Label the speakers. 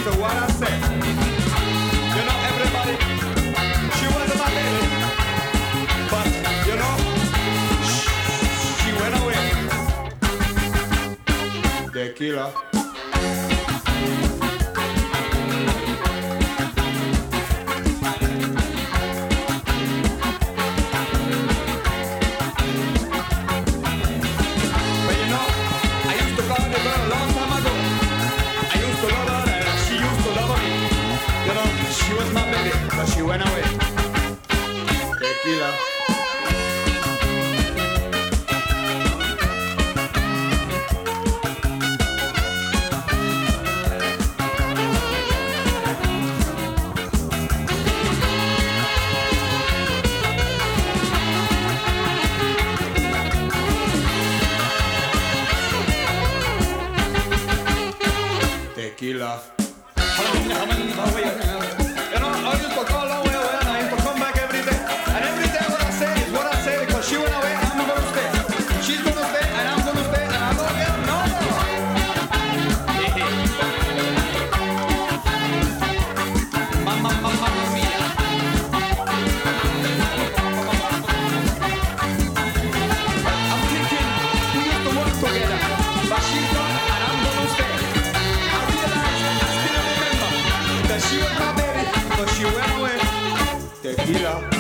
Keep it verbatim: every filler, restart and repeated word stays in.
Speaker 1: to what I said. You know, everybody, she wasn't my baby, but you know, she went away. Tequila. She was my baby, but she went away. Tequila. Tequila. She went away, I'm gonna stay. She's gonna stay, and I'm gonna stay, and I'm gonna get no. Mamma, mamma mia. I'm thinking we used to work together, but she's gone, and I'm gonna stay. I realize, I still remember that she was my baby, but she went away. Tequila.